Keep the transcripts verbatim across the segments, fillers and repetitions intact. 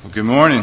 Well, good morning.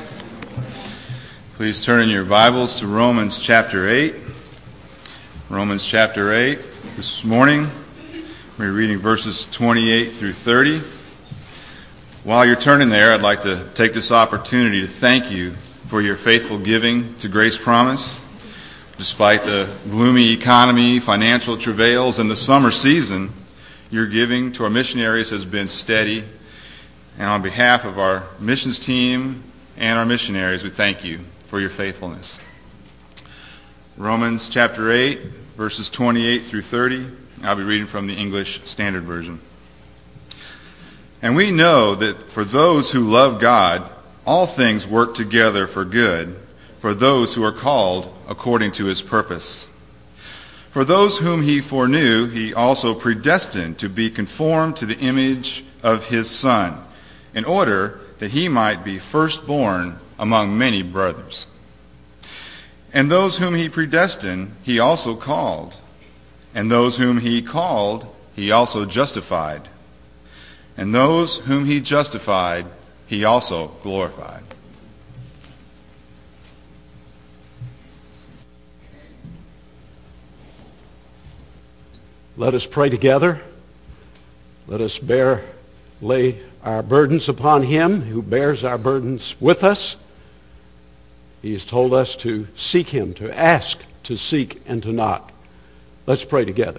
Please turn in your Bibles to Romans chapter eight. Romans chapter eight. This morning, we're reading verses twenty-eight through thirty. While you're turning there, I'd like to take this opportunity to thank you for your faithful giving to Grace Promise. Despite the gloomy economy, financial travails, and the summer season, your giving to our missionaries has been steady. And on behalf of our missions team and our missionaries, we thank you for your faithfulness. Romans chapter eight, verses twenty-eight through thirty. I'll be reading from the English Standard Version. And we know that for those who love God, all things work together for good, for those who are called according to his purpose. For those whom he foreknew, he also predestined to be conformed to the image of his Son, in order that he might be firstborn among many brothers. And those whom he predestined, he also called. And those whom he called, he also justified. And those whom he justified, he also glorified. Let us pray together. Let us bear, lay our burdens upon him who bears our burdens with us. He has told us to seek him, to ask, to seek, and to knock. Let's pray together.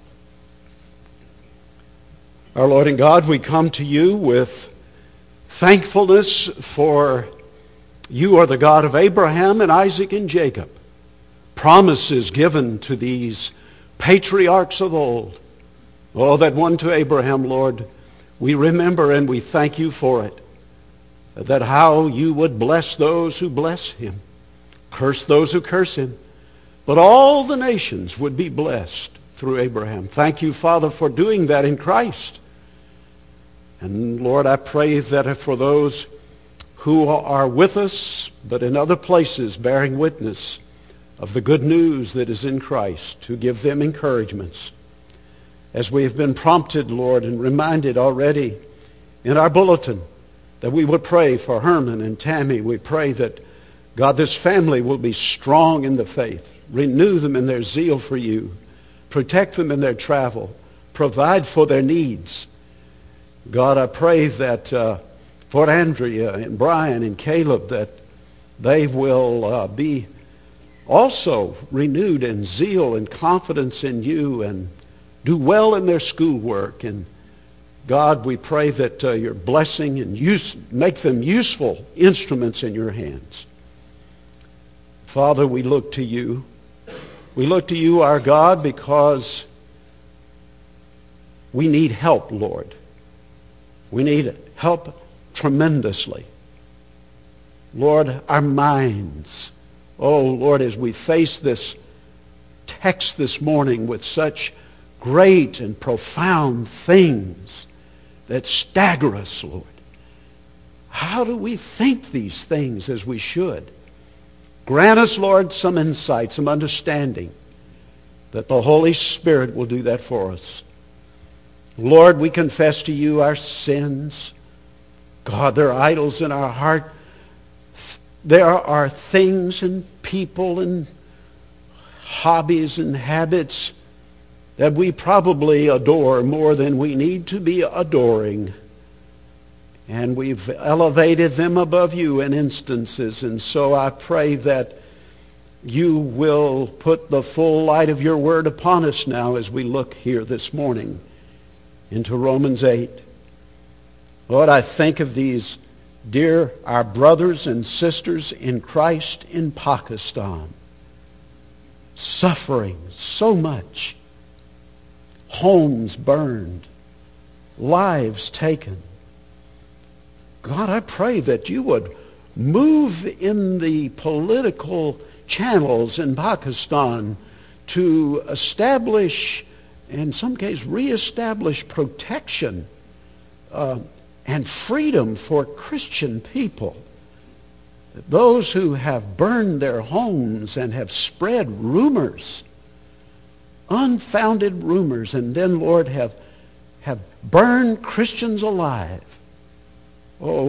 Our Lord and God, we come to you with thankfulness for you are the God of Abraham and Isaac and Jacob. Promises given to these patriarchs of old. Oh, that one to Abraham, Lord, we remember and we thank you for it. That how you would bless those who bless him, curse those who curse him, but all the nations would be blessed through Abraham. Thank you, Father, for doing that in Christ. And Lord, I pray that for those who are with us, but in other places bearing witness of the good news that is in Christ, to give them encouragements. As we have been prompted, Lord, and reminded already in our bulletin that we would pray for Herman and Tammy. We pray that, God, this family will be strong in the faith. Renew them in their zeal for you. Protect them in their travel. Provide for their needs. God, I pray that uh, for Andrea and Brian and Caleb, that they will uh, be also renewed in zeal and confidence in you and do well in their schoolwork. And God, we pray that uh, your blessing and use, make them useful instruments in your hands. Father, we look to you. We look to you, our God, because we need help, Lord. We need help tremendously. Lord, our minds. Oh, Lord, as we face this text this morning with such great and profound things that stagger us, Lord. How do we think these things as we should? Grant us, Lord, some insight, some understanding, that the Holy Spirit will do that for us. Lord, we confess to you our sins. God, there are idols in our heart. There are things and people and hobbies and habits that we probably adore more than we need to be adoring. And we've elevated them above you in instances. And so I pray that you will put the full light of your word upon us now as we look here this morning into Romans eight. Lord, I think of these dear, our brothers and sisters in Christ in Pakistan, suffering so much. Homes burned, lives taken. God, I pray that you would move in the political channels in Pakistan to establish, in some case, reestablish protection uh, and freedom for Christian people. Those who have burned their homes and have spread rumors, unfounded rumors, and then, Lord, have, have burned Christians alive. Oh,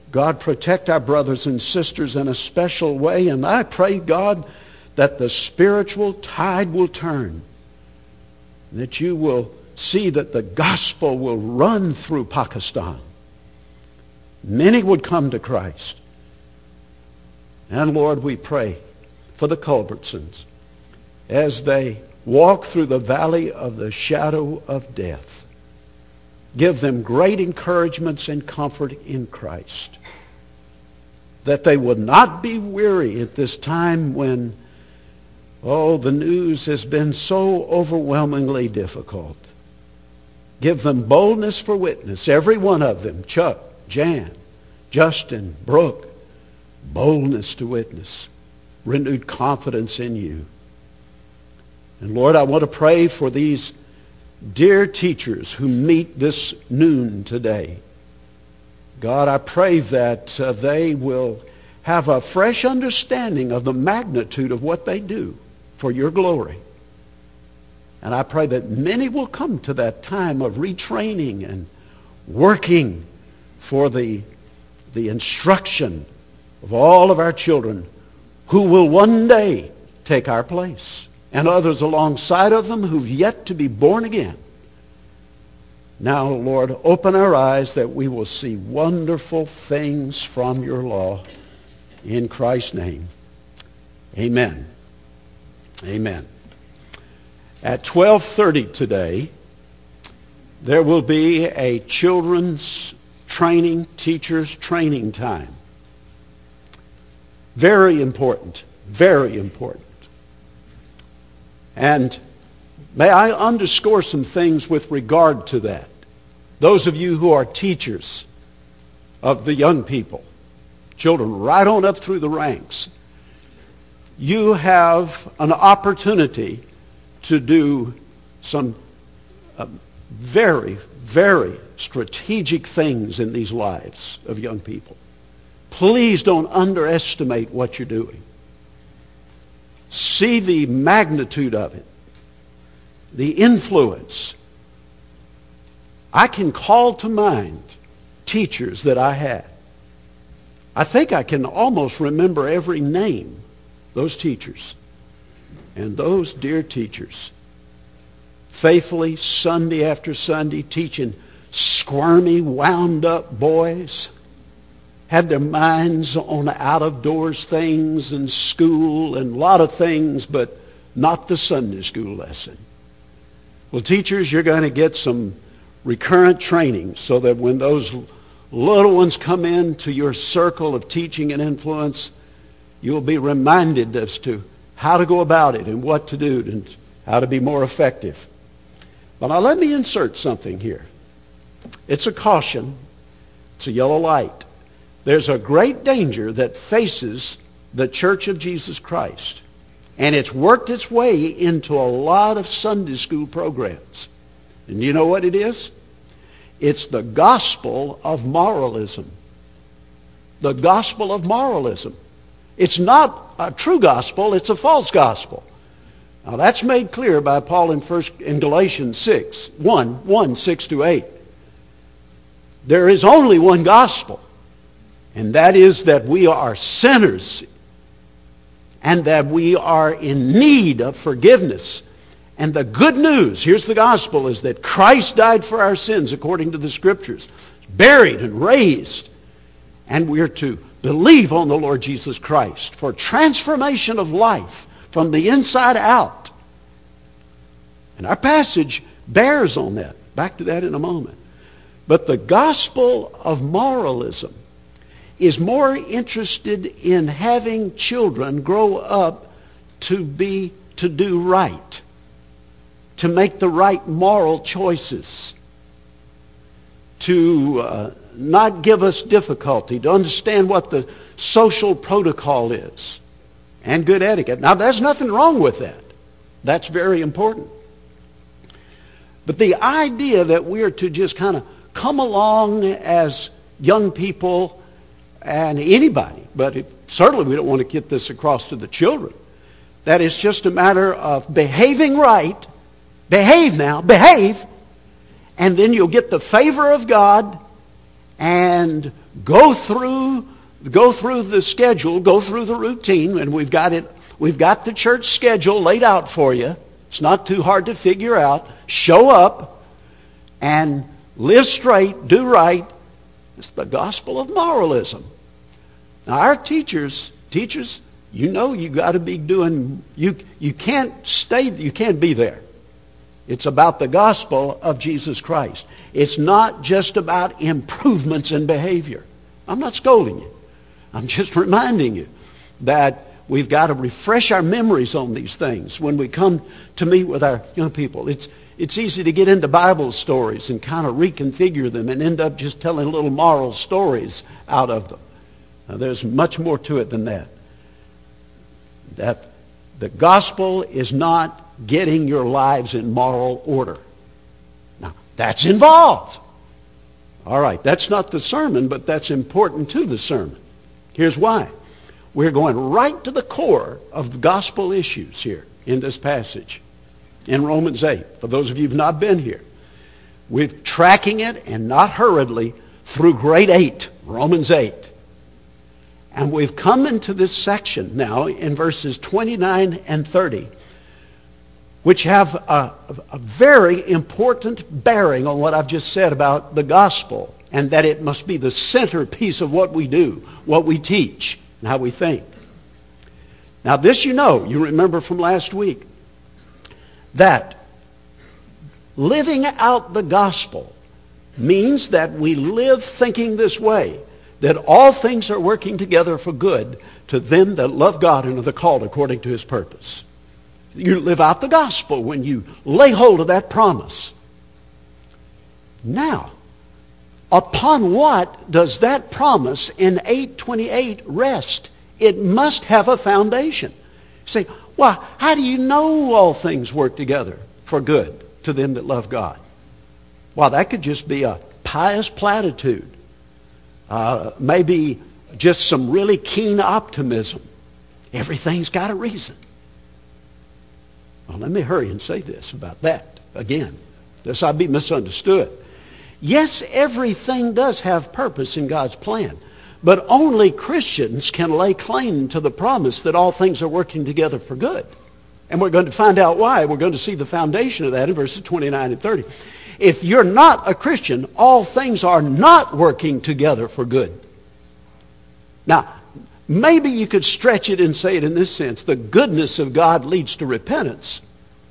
God, protect our brothers and sisters in a special way. And I pray, God, that the spiritual tide will turn. That you will see that the gospel will run through Pakistan. Many would come to Christ. And Lord, we pray for the Culbertsons as they walk through the valley of the shadow of death. Give them great encouragements and comfort in Christ. That they would not be weary at this time when, oh, the news has been so overwhelmingly difficult. Give them boldness for witness, every one of them, Chuck, Jan, Justin, Brooke, boldness to witness, renewed confidence in you. And Lord, I want to pray for these dear teachers who meet this noon today. God, I pray that uh, they will have a fresh understanding of the magnitude of what they do for your glory. And I pray that many will come to that time of retraining and working for the, the instruction of all of our children who will one day take our place, and others alongside of them who've yet to be born again. Now, Lord, open our eyes that we will see wonderful things from your law. In Christ's name, amen. Amen. At twelve thirty today, there will be a children's training, teachers' training time. Very important, very important. And may I underscore some things with regard to that. Those of you who are teachers of the young people, children right on up through the ranks, you have an opportunity to do some uh, very, very strategic things in these lives of young people. Please don't underestimate what you're doing. See the magnitude of it, the influence. I can call to mind teachers that I had. I think I can almost remember every name, those teachers. And those dear teachers, faithfully Sunday after Sunday teaching squirmy, wound-up boys, had their minds on out-of-doors things and school and a lot of things, but not the Sunday school lesson. Well, teachers, you're going to get some recurrent training so that when those little ones come into your circle of teaching and influence, you'll be reminded as to how to go about it and what to do and how to be more effective. But now let me insert something here. It's a caution. It's a yellow light. There's a great danger that faces the Church of Jesus Christ. And it's worked its way into a lot of Sunday school programs. And you know what it is? It's the gospel of moralism. The gospel of moralism. It's not a true gospel, it's a false gospel. Now that's made clear by Paul in first in Galatians six, one, one, six to eight. There is only one gospel, and that is that we are sinners and that we are in need of forgiveness. And the good news, here's the gospel, is that Christ died for our sins according to the Scriptures, buried and raised, and we're to believe on the Lord Jesus Christ for transformation of life from the inside out. And our passage bears on that. Back to that in a moment. But the gospel of moralism is more interested in having children grow up to be, to do right, to make the right moral choices, to uh, not give us difficulty, to understand what the social protocol is and good etiquette. Now, there's nothing wrong with that. That's very important. But the idea that we're to just kind of come along as young people and anybody, but it, certainly we don't want to get this across to the children, that it's just a matter of behaving right, behave now, behave, and then you'll get the favor of God, and go through go through the schedule, go through the routine, and we've got it. We've got the church schedule laid out for you. It's not too hard to figure out. Show up and live straight, do right. It's the gospel of moralism. Now, our teachers, teachers, you know you got to be doing. You you can't stay. You can't be there. It's about the gospel of Jesus Christ. It's not just about improvements in behavior. I'm not scolding you. I'm just reminding you that we've got to refresh our memories on these things when we come to meet with our young people. It's it's easy to get into Bible stories and kind of reconfigure them and end up just telling little moral stories out of them. Now, there's much more to it than that. That the gospel is not getting your lives in moral order. Now, that's involved. All right, that's not the sermon, but that's important to the sermon. Here's why. We're going right to the core of the gospel issues here in this passage in Romans eight. For those of you who have not been here, we're tracking it and not hurriedly through grade eight, Romans eight. And we've come into this section now in verses twenty-nine and thirty, which have a, a very important bearing on what I've just said about the gospel, and that it must be the centerpiece of what we do, what we teach, and how we think. Now this you know, you remember from last week, that living out the gospel means that we live thinking this way, that all things are working together for good to them that love God and are the called according to his purpose. You live out the gospel when you lay hold of that promise. Now, upon what does that promise in eight twenty-eight rest? It must have a foundation. You say, well, how do you know all things work together for good to them that love God? Well, that could just be a pious platitude. Uh, maybe just some really keen optimism. Everything's got a reason. Well, let me hurry and say this about that again, lest I be misunderstood. Yes, everything does have purpose in God's plan, but only Christians can lay claim to the promise that all things are working together for good. And we're going to find out why. We're going to see the foundation of that in verses twenty-nine and thirty. If you're not a Christian, all things are not working together for good. Now, maybe you could stretch it and say it in this sense. The goodness of God leads to repentance.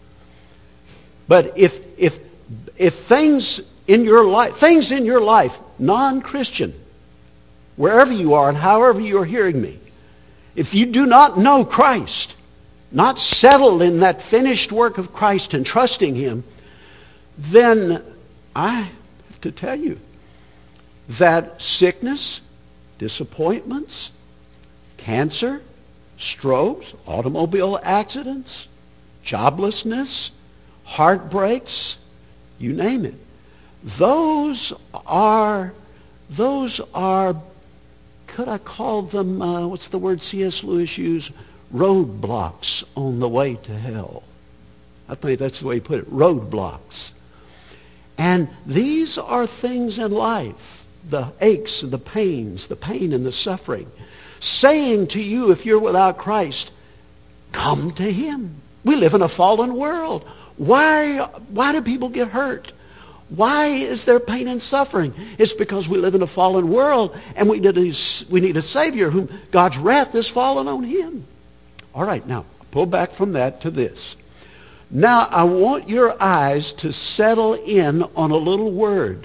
But if if if things in your life, things in your life, non-Christian, wherever you are and however you're hearing me, if you do not know Christ, not settled in that finished work of Christ and trusting him, then I have to tell you that sickness, disappointments, cancer, strokes, automobile accidents, joblessness, heartbreaks, you name it. Those are, those are, could I call them, uh, what's the word C S Lewis used? Roadblocks on the way to hell. I think that's the way he put it, roadblocks. And these are things in life, the aches and the pains, the pain and the suffering, saying to you, if you're without Christ, come to him. We live in a fallen world. Why, why do people get hurt? Why is there pain and suffering? It's because we live in a fallen world and we need a, we need a Savior whom God's wrath has fallen on him. All right, now, pull back from that to this. Now, I want your eyes to settle in on a little word.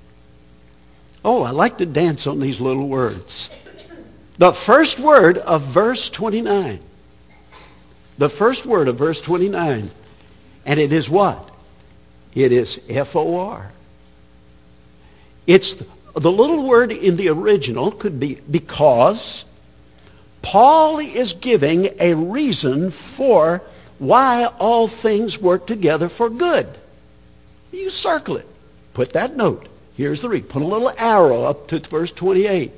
Oh, I like to dance on these little words. The first word of verse twenty-nine. The first word of verse twenty-nine. And it is what? It is F O R. It's the, the little word in the original could be because. Paul is giving a reason for why all things work together for good. You circle it. Put that note. Here's the reason. Put a little arrow up to verse twenty-eight.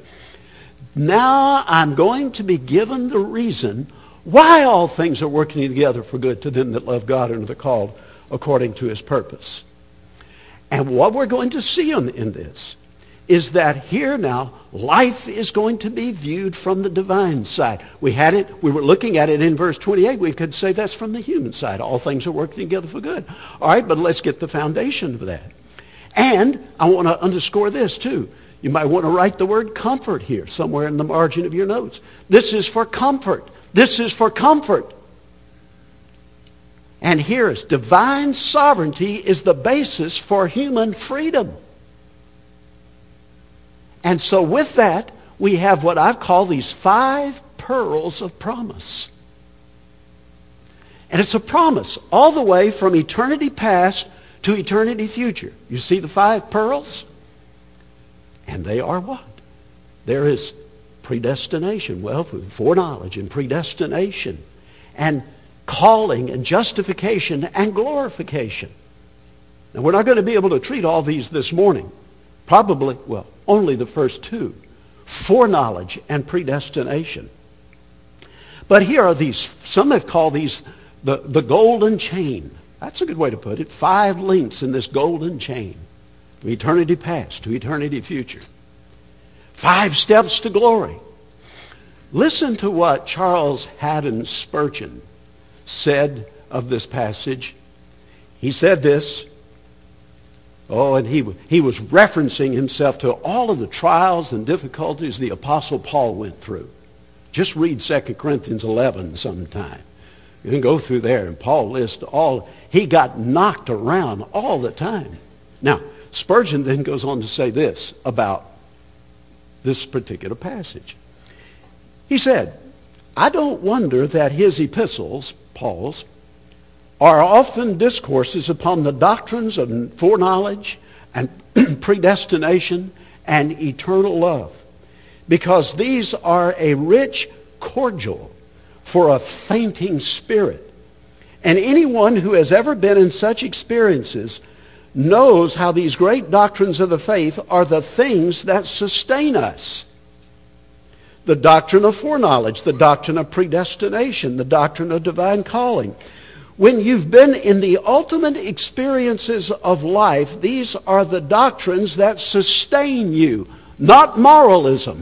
Now I'm going to be given the reason why all things are working together for good to them that love God and are called according to his purpose. And what we're going to see in, in this is that here now, life is going to be viewed from the divine side. We had it, we were looking at it in verse twenty-eight. We could say that's from the human side. All things are working together for good. All right, but let's get the foundation of that. And I want to underscore this too. You might want to write the word comfort here somewhere in the margin of your notes. This is for comfort. This is for comfort. And here is divine sovereignty is the basis for human freedom. And so with that, we have what I've called these five pearls of promise. And it's a promise all the way from eternity past to eternity future. You see the five pearls? And they are what? There is predestination, well, foreknowledge and predestination, and calling and justification and glorification. Now, we're not going to be able to treat all these this morning. Probably, well, only the first two, foreknowledge and predestination. But here are these, some have called these the, the golden chain. That's a good way to put it. Five links in this golden chain. From eternity past to eternity future. Five steps to glory. Listen to what Charles Haddon Spurgeon said of this passage. He said this. Oh, and he, he was referencing himself to all of the trials and difficulties the Apostle Paul went through. Just read Second Corinthians eleven sometime. You can go through there, and Paul lists all. He got knocked around all the time. Now, Spurgeon then goes on to say this about this particular passage. He said, I don't wonder that his epistles, Paul's, are often discourses upon the doctrines of foreknowledge and predestination and eternal love, because these are a rich cordial for a fainting spirit. And anyone who has ever been in such experiences knows how these great doctrines of the faith are the things that sustain us. The doctrine of foreknowledge, the doctrine of predestination, the doctrine of divine calling. When you've been in the ultimate experiences of life, these are the doctrines that sustain you, not moralism.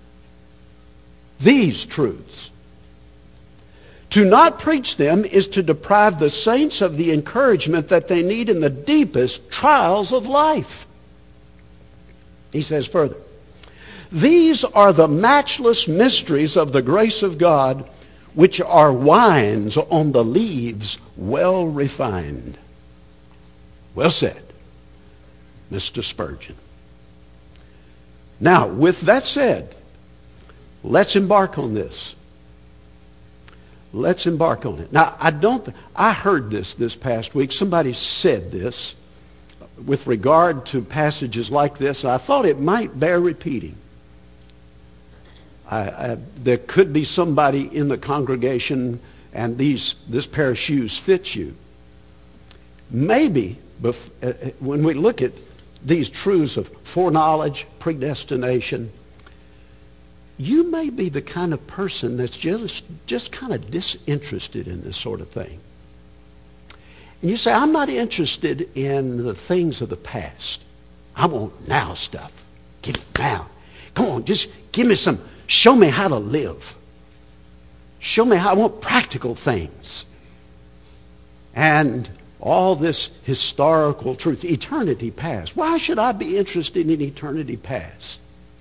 These truths. To not preach them is to deprive the saints of the encouragement that they need in the deepest trials of life. He says further, these are the matchless mysteries of the grace of God, which are wines on the leaves well refined. Well said, Mister Spurgeon. Now, with that said, let's embark on this. Let's embark on it. Now, I don't, I heard this this past week. Somebody said this with regard to passages like this. I thought it might bear repeating. I, I, there could be somebody in the congregation and these this pair of shoes fits you. Maybe bef- uh, when we look at these truths of foreknowledge, predestination, you may be the kind of person that's just, just kind of disinterested in this sort of thing. And you say, I'm not interested in the things of the past. I want now stuff. Give it now. Come on, just give me some. Show me how to live. Show me how I want practical things. And all this historical truth, eternity past. Why should I be interested in eternity past?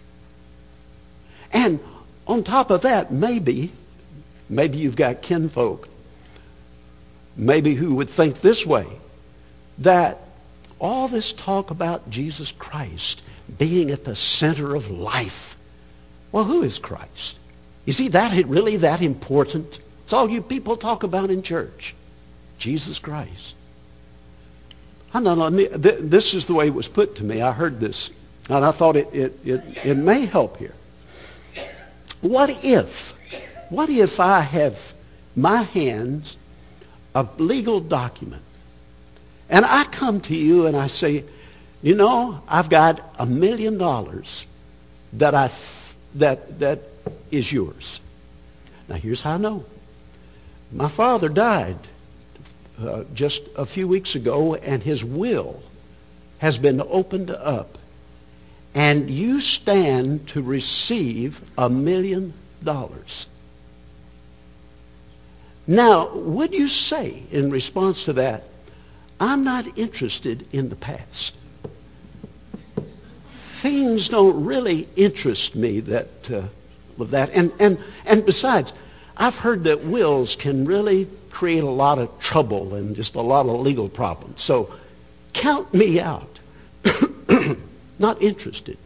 And on top of that, maybe, maybe you've got kinfolk, maybe who would think this way, that all this talk about Jesus Christ being at the center of life, well, who is Christ? Is he that really that important? It's all you people talk about in church. Jesus Christ. I don't know. This is the way it was put to me. I heard this, and I thought it, it, it, it may help here. What if, what if I have my hands a legal document, and I come to you and I say, you know, I've got a million dollars that I that that is yours. Now here's how I know. My father died uh, just a few weeks ago, and his will has been opened up. and you stand to receive a million dollars. Now, would you say in response to that, I'm not interested in the past? Things don't really interest me that uh, of that. And, and, and besides, I've heard that wills can really create a lot of trouble and just a lot of legal problems. So count me out. Not interested.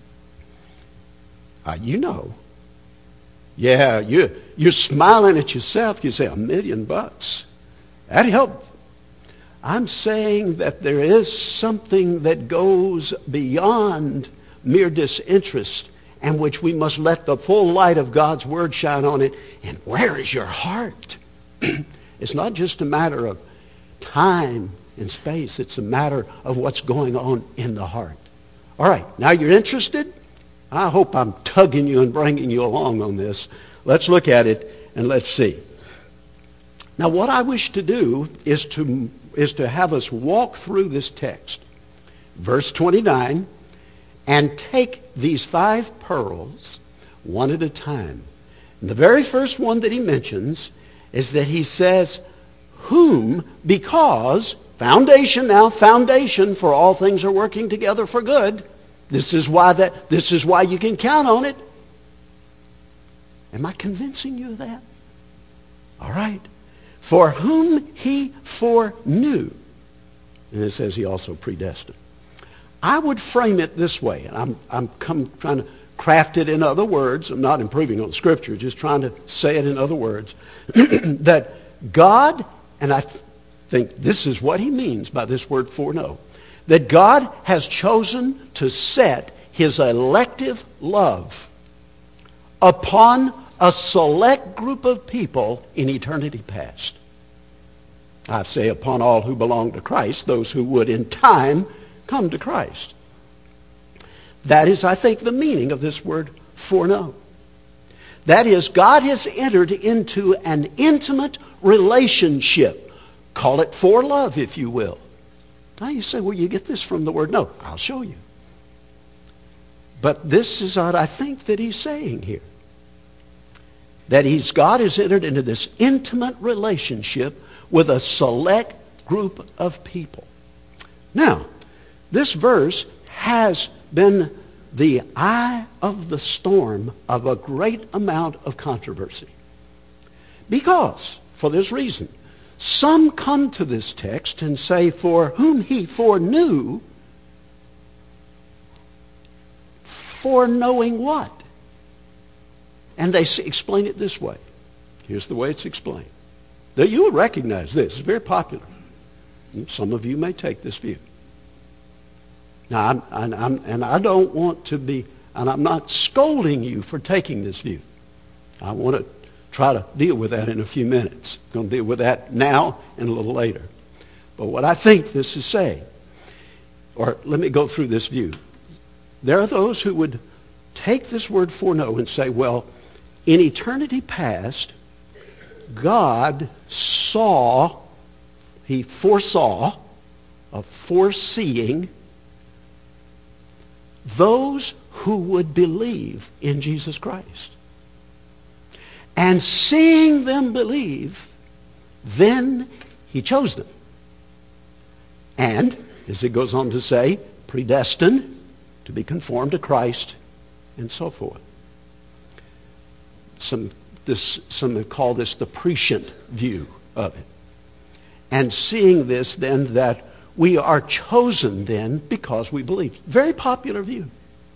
Uh, you know. Yeah, you, you're smiling at yourself. You say, a million bucks. That'd help. I'm saying that there is something that goes beyond mere disinterest and which we must let the full light of God's word shine on it. And where is your heart? It's not just a matter of time and space. It's a matter of what's going on in the heart. All right, now you're interested? I hope I'm tugging you and bringing you along on this. Let's look at it and let's see. Now, what I wish to do is to, is to have us walk through this text, verse twenty-nine, and take these five pearls one at a time. And the very first one that he mentions is that he says, whom, because, foundation now, foundation for all things are working together for good. This is why that, this is why you can count on it. Am I convincing you of that? All right. For whom he foreknew. And it says he also predestined. I would frame it this way, and I'm, I'm come, trying to craft it in other words. I'm not improving on Scripture, just trying to say it in other words. That God, and I th- think this is what he means by this word foreknow, that God has chosen to set his elective love upon a select group of people in eternity past. I say upon all who belong to Christ, those who would in time come to Christ. That is, I think, the meaning of this word foreknow. That is, God has entered into an intimate relationship. Call it forelove, if you will. Now you say, well, you get this from the word no. I'll show you. But this is what I think that he's saying here. That he's, God has entered into this intimate relationship with a select group of people. Now, this verse has been the eye of the storm of a great amount of controversy. Because, for this reason, some come to this text and say, for whom he foreknew, foreknowing what? And they explain it this way. Here's the way it's explained. Now, you will recognize this. It's very popular. Some of you may take this view. Now, I'm, I'm, I'm, and I don't want to be, and I'm not scolding you for taking this view. I want to try to deal with that in a few minutes. I'm going to deal with that now and a little later. But what I think this is saying, or let me go through this view. There are those who would take this word foreknow and say, well, in eternity past, God saw, he foresaw, of foreseeing those who would believe in Jesus Christ. And seeing them believe, then he chose them. And, as it goes on to say, predestined to be conformed to Christ, and so forth. Some, this, some call this the prescient view of it. And seeing this then that we are chosen then because we believe. Very popular view.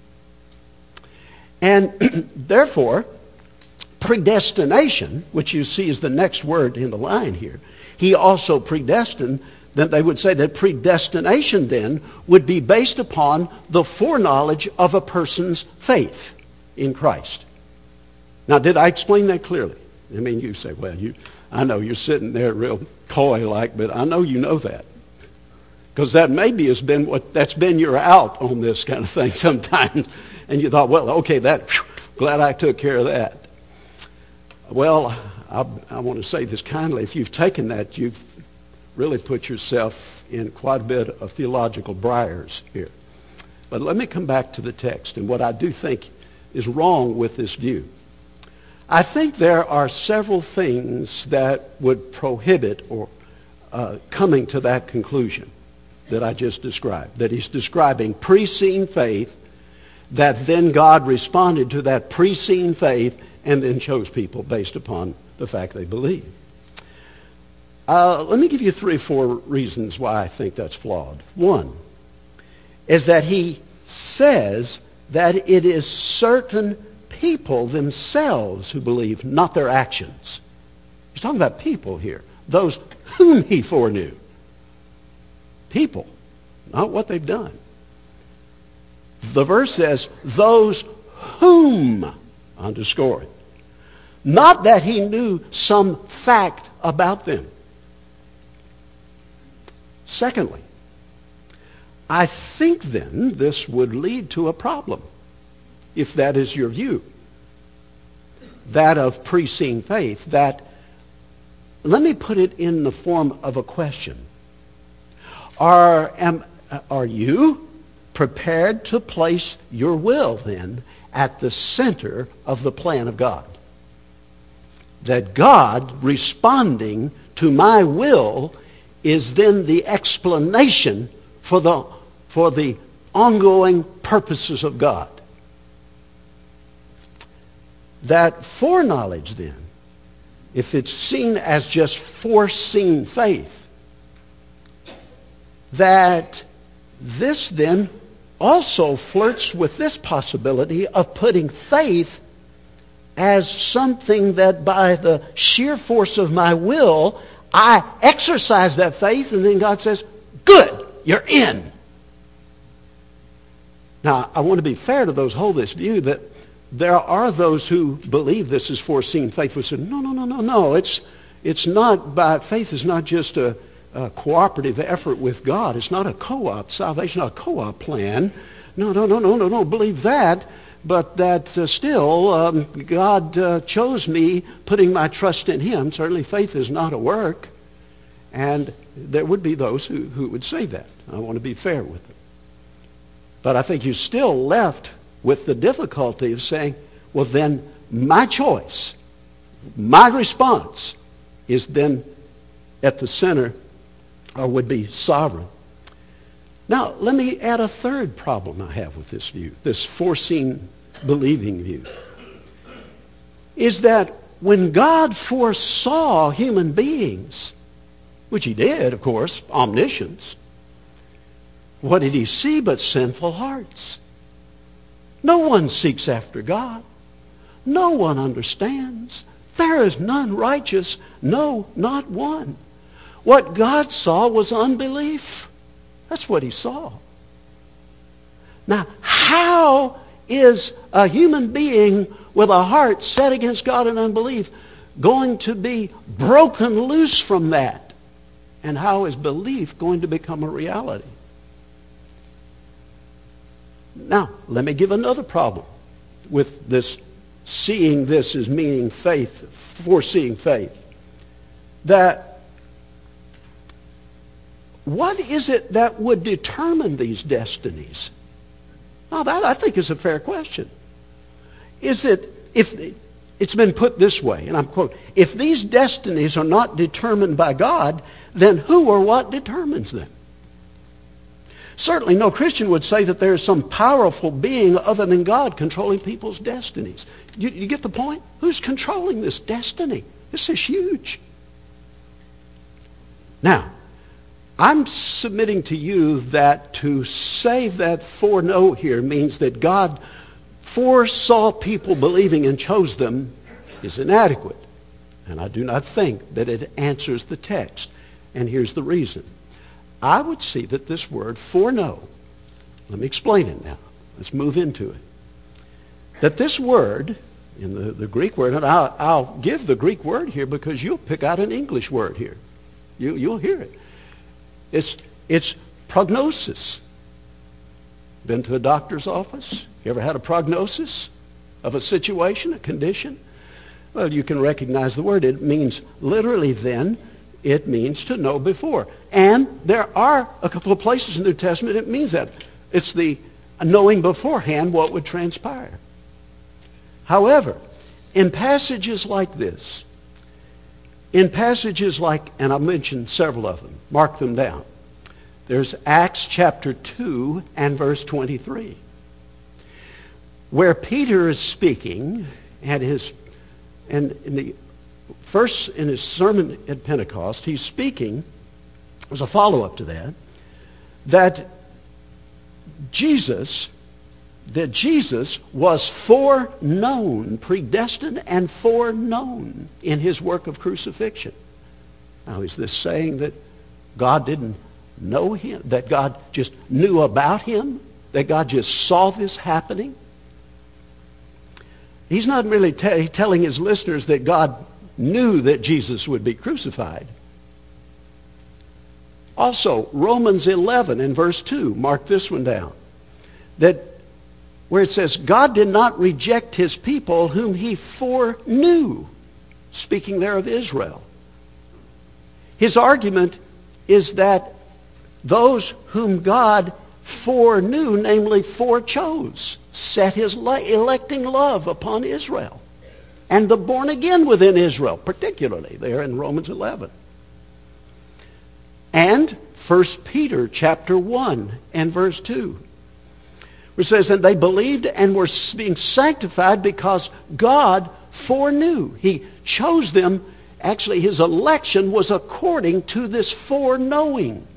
And therefore, predestination, which you see is the next word in the line here, he also predestined, then they would say that predestination then would be based upon the foreknowledge of a person's faith in Christ. Now, did I explain that clearly? I mean, you say, well, you, I know you're sitting there real coy-like, but I know you know that. Because that maybe has been what, that's been your out on this kind of thing sometimes. And you thought, well, okay, that, whew, glad I took care of that. Well, I, I want to say this kindly. If you've taken that, you've really put yourself in quite a bit of theological briars here. But let me come back to the text and what I do think is wrong with this view. I think there are several things that would prohibit or uh, coming to that conclusion that I just described, that he's describing pre-seen faith, that then God responded to that pre-seen faith and then chose people based upon the fact they believe. Uh, let me give you three or four reasons why I think that's flawed. One is that he says that it is certain people themselves who believe, not their actions. He's talking about people here, those whom he foreknew. People, not what they've done. The verse says, those whom, underscore it. Not that he knew some fact about them. Secondly, I think then this would lead to a problem, if that is your view, that of pre-seen faith, that, let me put it in the form of a question. Are, am, are you prepared to place your will then at the center of the plan of God? That God responding to my will is then the explanation for the, for the ongoing purposes of God. That foreknowledge then, if it's seen as just foreseen faith, that this then also flirts with this possibility of putting faith as something that by the sheer force of my will, I exercise that faith, and then God says, good, you're in. Now, I want to be fair to those who hold this view that there are those who believe this is foreseen faith who say, no, no, no, no, no. It's, it's not, by faith is not just a, a cooperative effort with God. It's not a co-op, salvation, not a co-op plan. No, no, no, no, no, no, believe that. But that uh, still, um, God uh, chose me, putting my trust in him. Certainly faith is not a work. And there would be those who, who would say that. I want to be fair with them. But I think you're still left with the difficulty of saying, well then my choice, my response is then at the center or would be sovereign. Now, let me add a third problem I have with this view, this foreseen believing view, is that when God foresaw human beings, which he did, of course, omniscience, what did he see but sinful hearts? No one seeks after God. No one understands. There is none righteous, no, not one. What God saw was unbelief. That's what he saw. Now, how is a human being with a heart set against God in unbelief going to be broken loose from that? And how is belief going to become a reality? Now, let me give another problem with this seeing this as meaning faith, foreseeing faith. That what is it that would determine these destinies? Now, that I think is a fair question. Is it, if it's been put this way, and I'm quoting, if these destinies are not determined by God, then who or what determines them? Certainly no Christian would say that there is some powerful being other than God controlling people's destinies. You, you get the point? Who's controlling this destiny? This is huge. Now, I'm submitting to you that to say that foreknow here means that God foresaw people believing and chose them is inadequate. And I do not think that it answers the text. And here's the reason. I would see that this word foreknow, let me explain it now. Let's move into it. That this word, in the, the Greek word, and I'll, I'll give the Greek word here because you'll pick out an English word here. You, you'll hear it. It's, it's prognosis. Been to a doctor's office? You ever had a prognosis of a situation, a condition? Well, you can recognize the word. It means literally then, it means to know before. And there are a couple of places in the New Testament it means that. It's the knowing beforehand what would transpire. However, in passages like this, in passages like, and I mentioned several of them, mark them down. There's Acts chapter two and verse twenty-three, where Peter is speaking, and his, and in the first in his sermon at Pentecost, he's speaking as a follow-up to that, that Jesus, that Jesus was foreknown, predestined and foreknown in his work of crucifixion. Now, is this saying that God didn't know him, that God just knew about him, that God just saw this happening? He's not really t- telling his listeners that God knew that Jesus would be crucified. Also, Romans eleven and verse two, mark this one down, that where it says, God did not reject his people whom he foreknew, speaking there of Israel. His argument is that those whom God foreknew, namely forechose, set his electing love upon Israel. And the born again within Israel, particularly there in Romans eleven. And First Peter chapter one and verse two. Where it says, and they believed and were being sanctified because God foreknew. He chose them. Actually, his election was according to this foreknowing.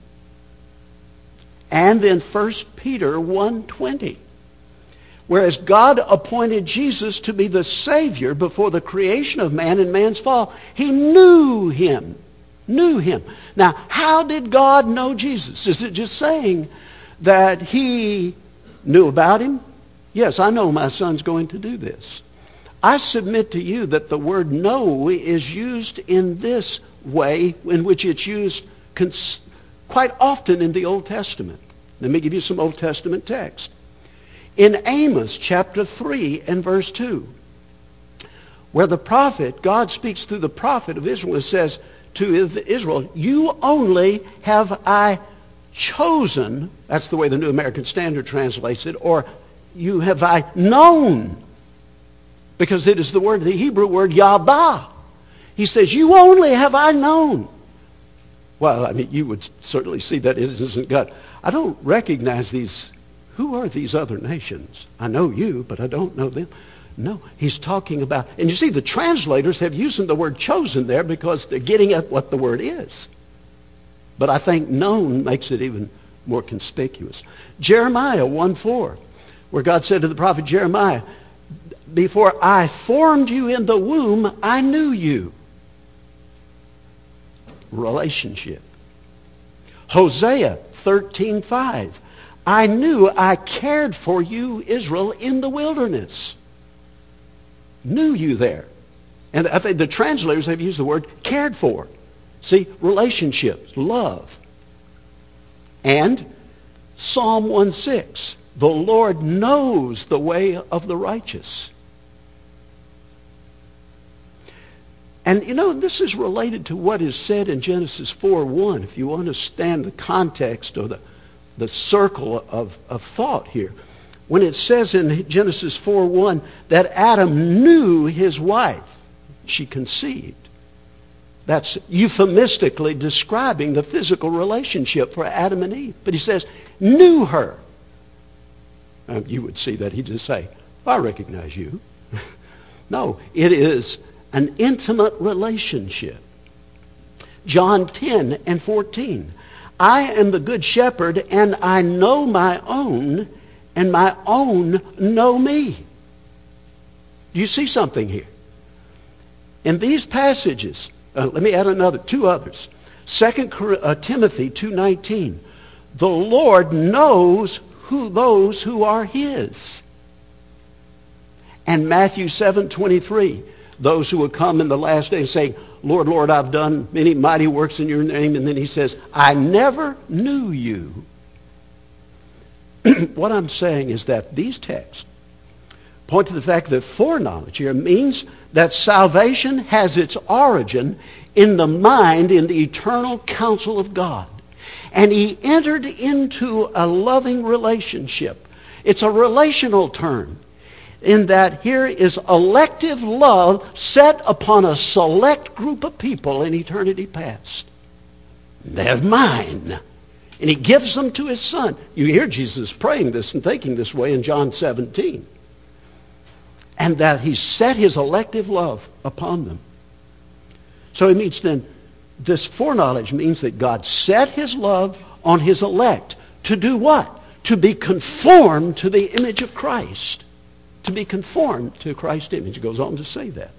And then First Peter one twenty. Whereas God appointed Jesus to be the Savior before the creation of man and man's fall, he knew him. Knew him. Now, how did God know Jesus? Is it just saying that he knew about him? Yes, I know my son's going to do this. I submit to you that the word know is used in this way, in which it's used cons- quite often in the Old Testament. Let me give you some Old Testament text. In Amos chapter three and verse two, where the prophet, God speaks through the prophet of Israel, and says to Israel, you only have I chosen, that's the way the New American Standard translates it, or you have I known, because it is the word, the Hebrew word Yahweh. He says, you only have I known. Well, I mean, you would certainly see that it isn't God. I don't recognize these. Who are these other nations? I know you, but I don't know them. No, he's talking about, and you see the translators have used the word chosen there because they're getting at what the word is. But I think known makes it even more conspicuous. Jeremiah one four, where God said to the prophet Jeremiah, before I formed you in the womb, I knew you. Relationship. Hosea thirteen five, I knew I cared for you, Israel, in the wilderness. Knew you there. And I think the translators have used the word cared for. See, relationships, love. And Psalm one six, the Lord knows the way of the righteous. And you know, this is related to what is said in Genesis four one, if you understand the context or the, the circle of, of thought here. When it says in Genesis four one that Adam knew his wife, she conceived. That's euphemistically describing the physical relationship for Adam and Eve. But he says, knew her. Um, you would see that he'd just say, I recognize you. No, it is an intimate relationship. John ten and fourteen. I am the good shepherd, and I know my own, and my own know me. Do you see something here? In these passages, uh, let me add another, two others. Second Timothy two nineteen. The Lord knows who those who are his. And Matthew seven twenty-three. Those who will come in the last day saying, Lord, Lord, I've done many mighty works in your name. And then he says, I never knew you. What I'm saying is that these texts point to the fact that foreknowledge here means that salvation has its origin in the mind, in the eternal counsel of God. And he entered into a loving relationship, It's a relational term in that here is elective love set upon a select group of people in eternity past. They're mine. And he gives them to his son. You hear Jesus praying this and thinking this way in John seventeen. And that he set his elective love upon them. So it means then, this foreknowledge means that God set his love on his elect. To do what? To be conformed to the image of Christ. To be conformed to Christ's image. It goes on to say that.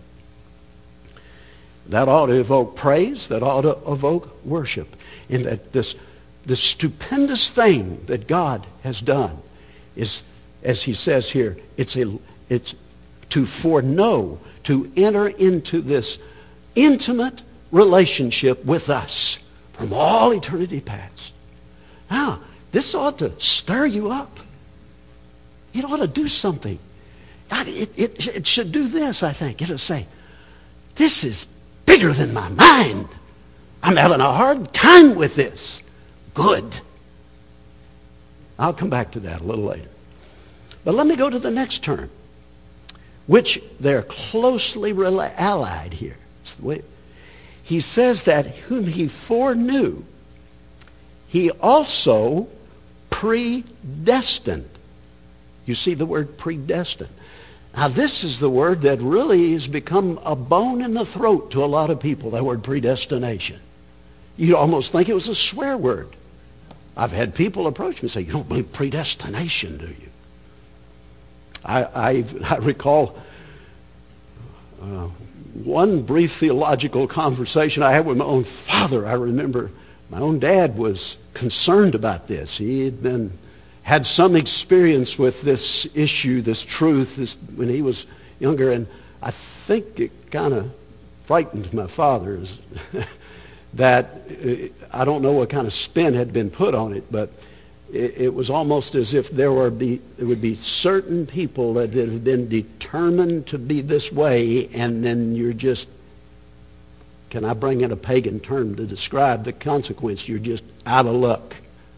That ought to evoke praise. That ought to evoke worship. In that this, this stupendous thing that God has done is, as he says here, it's, a, it's to foreknow, to enter into this intimate relationship with us from all eternity past. Now, this ought to stir you up. It ought to do something. It, it, it should do this, I think. It'll say, this is bigger than my mind. I'm having a hard time with this. Good. I'll come back to that a little later. But let me go to the next term, which they're closely allied here. It's the way he says that whom he foreknew, he also predestined. You see the word predestined. Now this is the word that really has become a bone in the throat to a lot of people, that word predestination. You'd almost think it was a swear word. I've had people approach me and say, you don't believe predestination, do you? I, I, I recall uh, one brief theological conversation I had with my own father. I remember my own dad was concerned about this. He had been had some experience with this issue, this truth, this, when he was younger, and I think it kind of frightened my father that uh, I don't know what kind of spin had been put on it, but it, it was almost as if there were be there would be certain people that had been determined to be this way, and then you're just, can I bring in a pagan term to describe the consequence? You're just out of luck.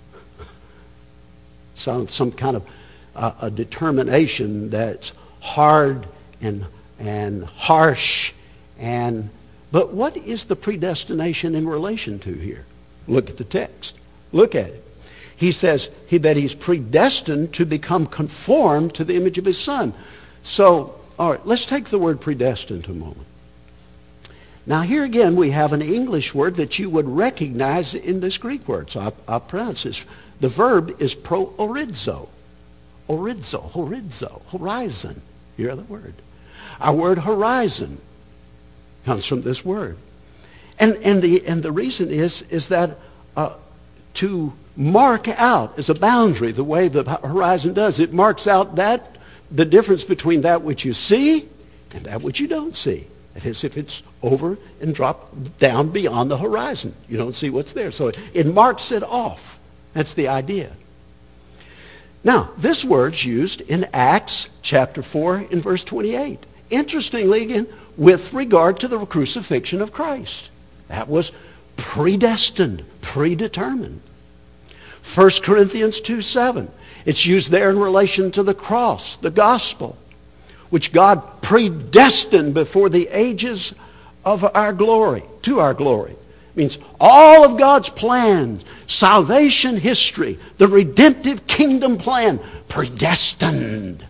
Some, some kind of uh, a determination that's hard and, and harsh. And, but what is the predestination in relation to here? Look at the text. Look at it. He says he, that he's predestined to become conformed to the image of his son. So, all right, let's take the word predestined a moment. Now here again we have an English word that you would recognize in this Greek word. So I'll, I'll pronounce this. The verb is pro-orizo. Orizo, horizo, horizon. You hear the word. Our word horizon comes from this word. And, and, the, and the reason is, is that uh, to mark out as a boundary, the way the horizon does, it marks out that the difference between that which you see and that which you don't see. That is, if it's over and dropped down beyond the horizon, you don't see what's there. So it, it marks it off. That's the idea. Now, this word's used in Acts chapter four in verse twenty-eight. Interestingly, again, with regard to the crucifixion of Christ. That was predestined, predetermined. First Corinthians two seven. It's used there in relation to the cross, the gospel, which God predestined before the ages of our glory, to our glory. It means all of God's plans, salvation history, the redemptive kingdom plan, predestined,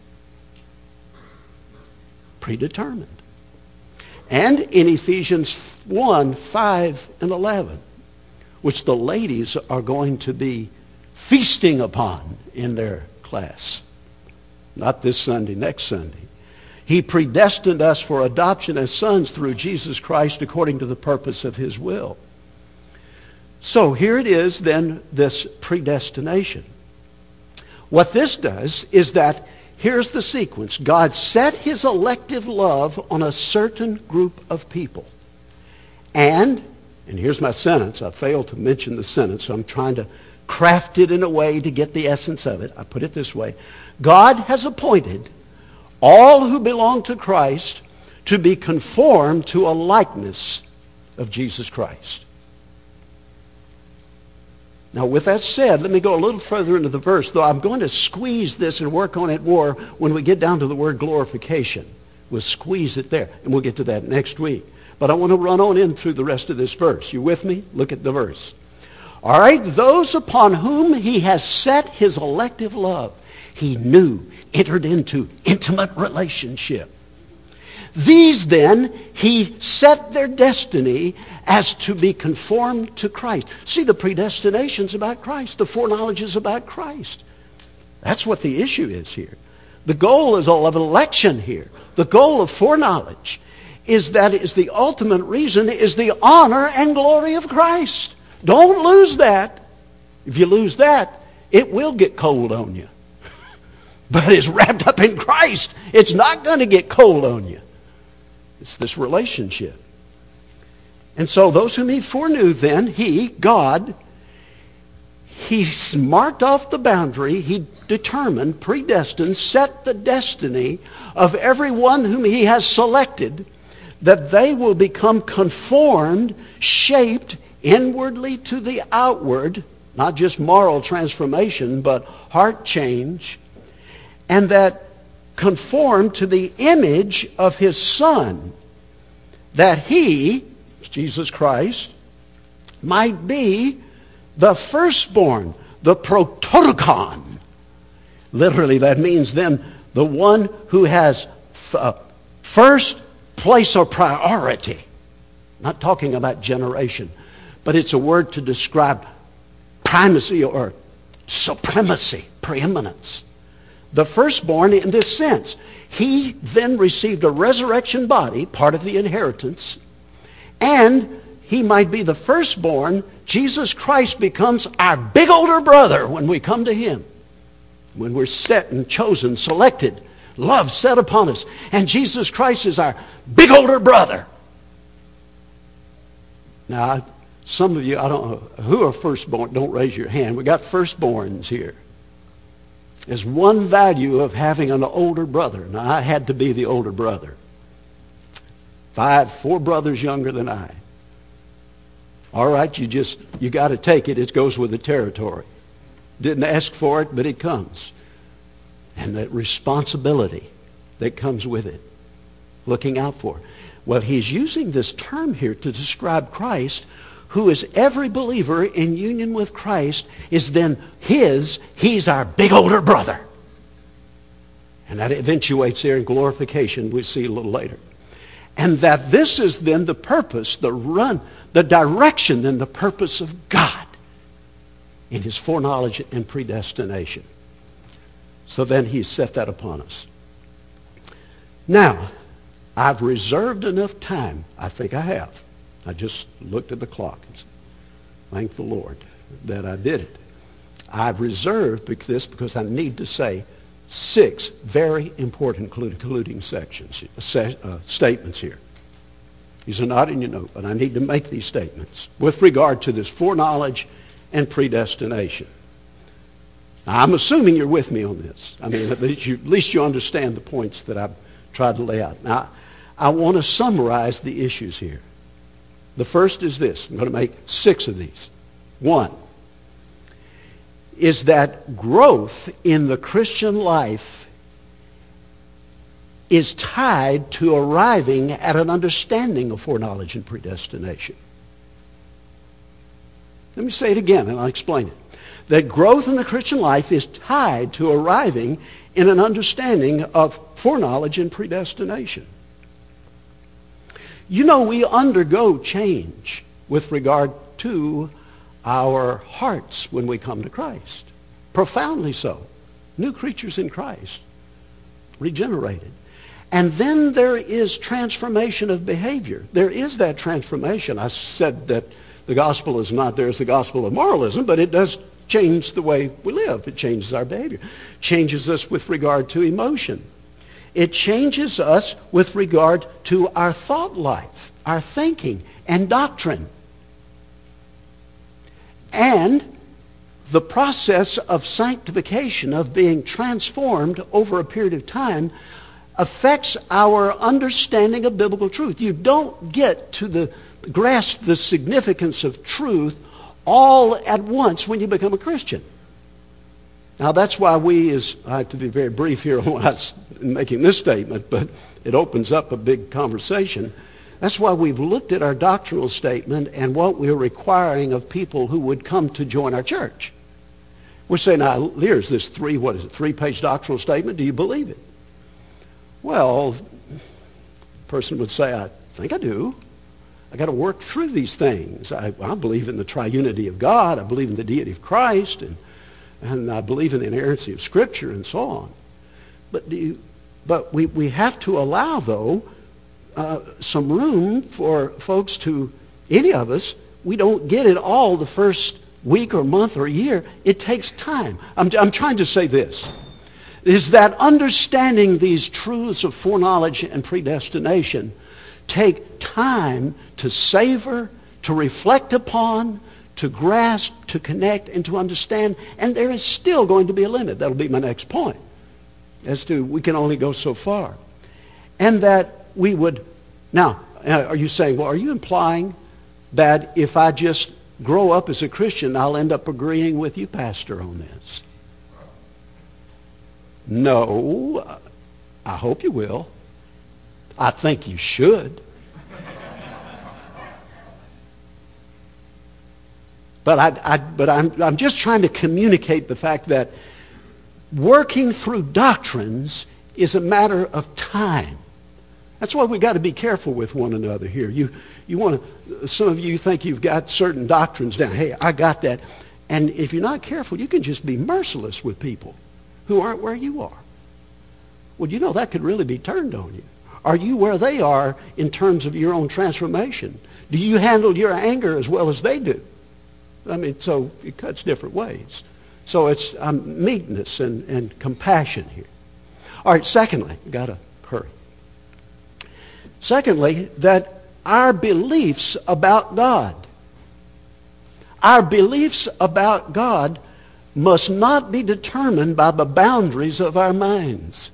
predetermined. And in Ephesians one, five, and eleven, which the ladies are going to be feasting upon in their class. Not this Sunday, next Sunday. He predestined us for adoption as sons through Jesus Christ according to the purpose of his will. So here it is then, this predestination. What this does is that, here's the sequence. God set his elective love on a certain group of people. And, and here's my sentence. I failed to mention the sentence, so I'm trying to craft it in a way to get the essence of it. I put it this way. God has appointed all who belong to Christ to be conformed to a likeness of Jesus Christ. Now, with that said, let me go a little further into the verse, though I'm going to squeeze this and work on it more when we get down to the word glorification. We'll squeeze it there, and we'll get to that next week. But I want to run on in through the rest of this verse. You with me? Look at the verse. All right, those upon whom he has set his elective love, he knew, entered into intimate relationship. These then, he set their destiny as to be conformed to Christ. See, the predestination's about Christ. The foreknowledge is about Christ. That's what the issue is here. The goal is all of election here. The goal of foreknowledge is that is the ultimate reason is the honor and glory of Christ. Don't lose that. If you lose that, it will get cold on you. But it's wrapped up in Christ. It's not going to get cold on you. It's this relationship. And so those whom he foreknew then, he, God, he marked off the boundary, he determined, predestined, set the destiny of everyone whom he has selected, that they will become conformed, shaped inwardly to the outward, not just moral transformation, but heart change, and that conform to the image of his Son, that he, Jesus Christ, might be the firstborn, the prototokon. Literally, that means then the one who has uh, first place or priority. Not talking about generation, but it's a word to describe primacy or supremacy, preeminence. The firstborn in this sense. He then received a resurrection body, part of the inheritance, and he might be the firstborn. Jesus Christ becomes our big older brother when we come to him. When we're set and chosen, selected, love set upon us. And Jesus Christ is our big older brother. Now, some of you, I don't know, who are firstborn? Don't raise your hand. We got firstborns here. There's one value of having an older brother. Now, I had to be the older brother. Five, four brothers younger than I. All right, you just, you got to take it. It goes with the territory. Didn't ask for it, but it comes. And that responsibility that comes with it. Looking out for it. Well, he's using this term here to describe Christ, who is every believer in union with Christ, is then his, he's our big older brother. And that eventuates there in glorification, we'll see a little later. And that this is then the purpose, the run, the direction and the purpose of God in his foreknowledge and predestination. So then he set that upon us. Now, I've reserved enough time, I think I have. I just looked at the clock and said, thank the Lord that I did it. I've reserved this because I need to say six very important concluding sections, uh, statements here. These are not in your note, but I need to make these statements with regard to this foreknowledge and predestination. Now, I'm assuming you're with me on this. I mean, at least you, at least you understand the points that I've tried to lay out. Now, I want to summarize the issues here. The first is this. I'm going to make six of these. One is that growth in the Christian life is tied to arriving at an understanding of foreknowledge and predestination. Let me say it again and I'll explain it. That growth in the Christian life is tied to arriving in an understanding of foreknowledge and predestination. You know, we undergo change with regard to our hearts when we come to Christ. Profoundly so. New creatures in Christ. Regenerated. And then there is transformation of behavior. There is that transformation. I said that the gospel is not, there's the gospel of moralism, but it does change the way we live. It changes our behavior. Changes us with regard to emotion. It changes us with regard to our thought life, our thinking, and doctrine. And the process of sanctification, of being transformed over a period of time, affects our understanding of biblical truth. You don't get to the grasp the significance of truth all at once when you become a Christian. Now that's why we, as I have to be very brief here when I was making this statement, but it opens up a big conversation. That's why we've looked at our doctrinal statement and what we're requiring of people who would come to join our church. We're saying, now, here's this three, what is it, three-page doctrinal statement. Do you believe it? Well, a person would say, I think I do. I got to work through these things. I, I believe in the triunity of God. I believe in the deity of Christ, and and I believe in the inerrancy of Scripture, and so on. But do you, but we we have to allow, though, uh, some room for folks to, any of us, we don't get it all the first week or month or year. It takes time. I'm I'm trying to say this, is that understanding these truths of foreknowledge and predestination take time to savor, to reflect upon, to grasp, to connect, and to understand. And there is still going to be a limit. That'll be my next point, as to we can only go so far. And that we would, now, are you saying, well, are you implying that if I just grow up as a Christian, I'll end up agreeing with you, Pastor, on this? No, I hope you will. I think you should. But I, I but I'm I'm just trying to communicate the fact that working through doctrines is a matter of time. That's why we got to be careful with one another here. You you want to, some of you think you've got certain doctrines down. Hey, I got that. And if you're not careful, you can just be merciless with people who aren't where you are. Well, you know, that could really be turned on you. Are you where they are in terms of your own transformation? Do you handle your anger as well as they do? I mean, so it cuts different ways. So it's um, meekness and, and compassion here. All right, secondly, got to hurry. Secondly, that our beliefs about God, our beliefs about God must not be determined by the boundaries of our minds.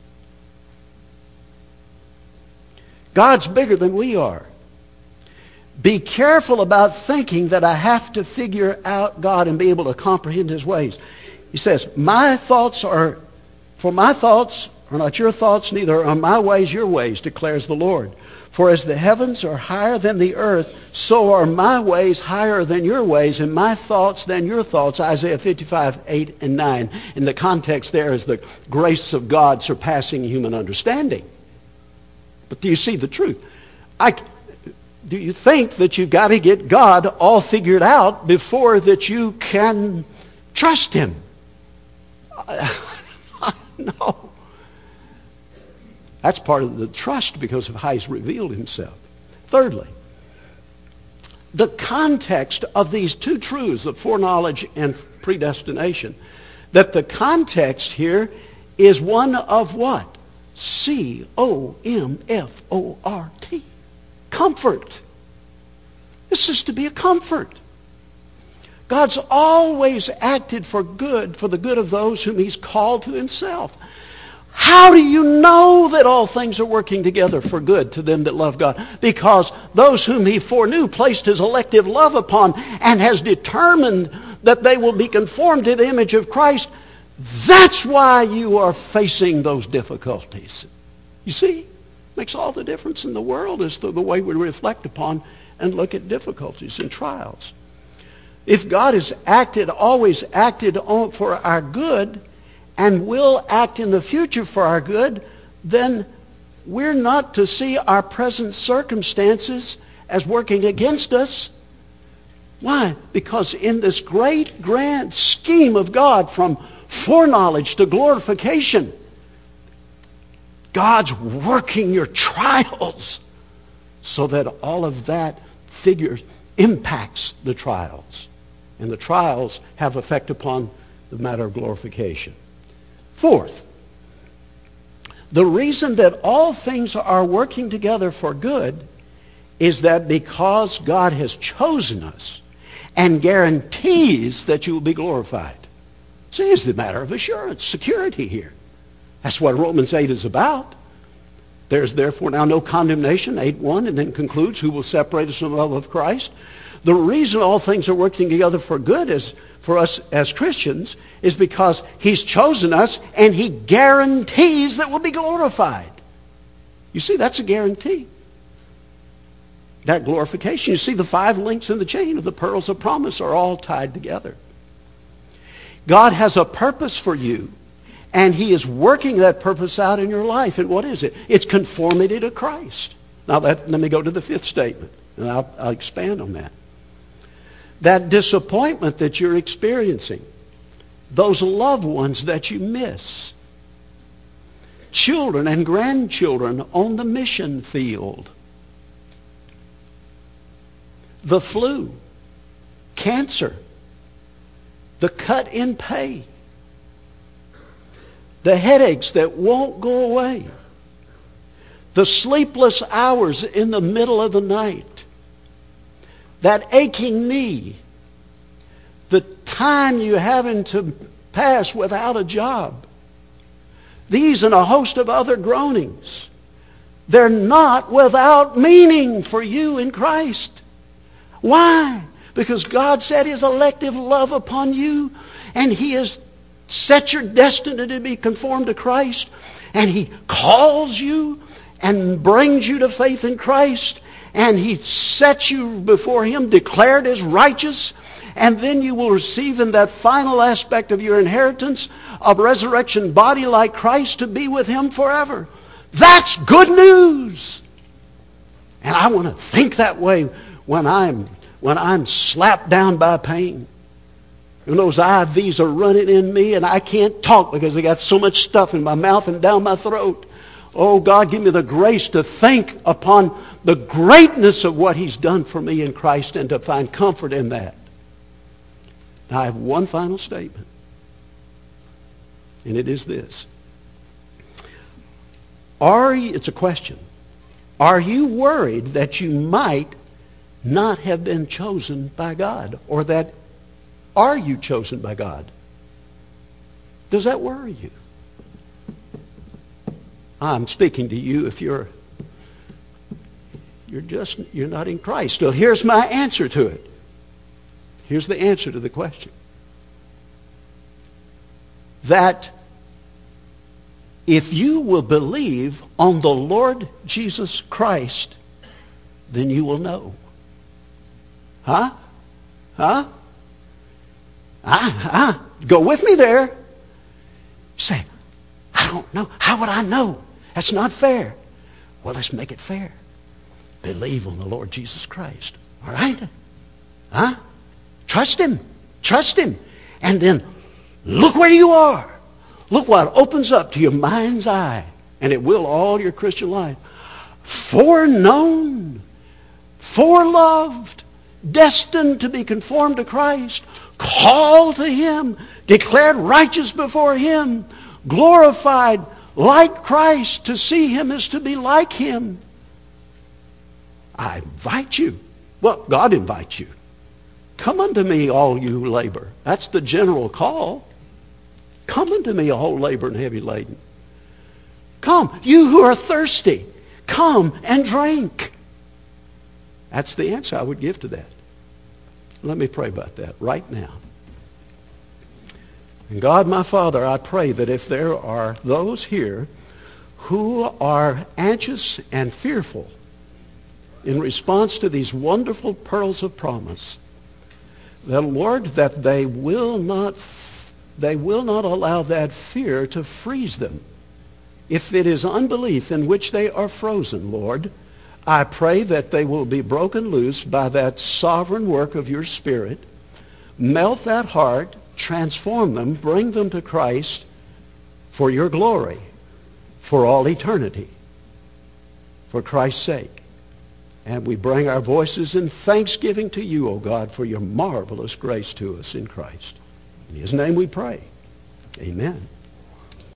God's bigger than we are. Be careful about thinking that I have to figure out God and be able to comprehend His ways. He says, my thoughts are, for my thoughts are not your thoughts, neither are my ways your ways, declares the Lord. For as the heavens are higher than the earth, so are my ways higher than your ways, and my thoughts than your thoughts. Isaiah fifty-five, eight and nine. In the context there is the grace of God surpassing human understanding. But do you see the truth? I... Do you think that you've got to get God all figured out before that you can trust Him? No. That's part of the trust because of how He's revealed Himself. Thirdly, the context of these two truths of foreknowledge and predestination, that the context here is one of what? C O M F O R T. Comfort. This is to be a comfort. God's always acted for good, for the good of those whom He's called to Himself. How do you know that all things are working together for good to them that love God? Because those whom He foreknew placed His elective love upon and has determined that they will be conformed to the image of Christ. That's why you are facing those difficulties. You see? Makes all the difference in the world as to the way we reflect upon and look at difficulties and trials. If God has acted, always acted on for our good, and will act in the future for our good, then we're not to see our present circumstances as working against us. Why? Because in this great, grand scheme of God, from foreknowledge to glorification, God's working your trials so that all of that figures impacts the trials. And the trials have effect upon the matter of glorification. Fourth, the reason that all things are working together for good is that because God has chosen us and guarantees that you will be glorified. See, it's the matter of assurance, security here. That's what Romans eight is about. There's therefore now no condemnation, eight one, and then concludes, who will separate us from the love of Christ? The reason all things are working together for good is for us as Christians is because he's chosen us and he guarantees that we'll be glorified. You see, that's a guarantee. That glorification. You see, the five links in the chain of the pearls of promise are all tied together. God has a purpose for you, and he is working that purpose out in your life. And what is it? It's conformity to Christ. Now, that, let me go to the fifth statement, and I'll, I'll expand on that. That disappointment that you're experiencing, those loved ones that you miss, children and grandchildren on the mission field, the flu, cancer, the cut in pay, the headaches that won't go away, the sleepless hours in the middle of the night, that aching knee, the time you having to pass without a job. These and a host of other groanings, they're not without meaning for you in Christ. Why? Because God set his elective love upon you, and he has set your destiny to be conformed to Christ, and he calls you and brings you to faith in Christ, and he sets you before him declared as righteous, and then you will receive in that final aspect of your inheritance a resurrection body like Christ to be with him forever. That's good news. And I want to think that way when I'm when I'm slapped down by pain. And those I Vs are running in me and I can't talk because I got so much stuff in my mouth and down my throat. Oh, God, give me the grace to think upon the greatness of what he's done for me in Christ and to find comfort in that. Now, I have one final statement. And it is this. Are you, it's a question. Are you worried that you might not have been chosen by God? Or that, are you chosen by God? Does that worry you? I'm speaking to you if you're you're just you're not in Christ. So here's my answer to it. Here's the answer to the question. That if you will believe on the Lord Jesus Christ, then you will know. Huh? Huh? Ah, ah, go with me there. You say, I don't know. How would I know? That's not fair. Well, let's make it fair. Believe on the Lord Jesus Christ. All right? Huh? Trust him. Trust him. And then look where you are. Look what opens up to your mind's eye. And it will all your Christian life. Foreknown. Foreloved. Destined to be conformed to Christ. Called to him. Declared righteous before him. Glorified like Christ. To see him is to be like him. I invite you. Well, God invites you. Come unto me, all you who labor. That's the general call. Come unto me, all labor and heavy laden. Come, you who are thirsty. Come and drink. That's the answer I would give to that. Let me pray about that right now. And God, my Father, I pray that if there are those here who are anxious and fearful in response to these wonderful pearls of promise, that, Lord, that they will not, they will not allow that fear to freeze them. If it is unbelief in which they are frozen, Lord, I pray that they will be broken loose by that sovereign work of your Spirit. Melt that heart, transform them, bring them to Christ for your glory, for all eternity, for Christ's sake. And we bring our voices in thanksgiving to you, O God, for your marvelous grace to us in Christ. In his name we pray. Amen.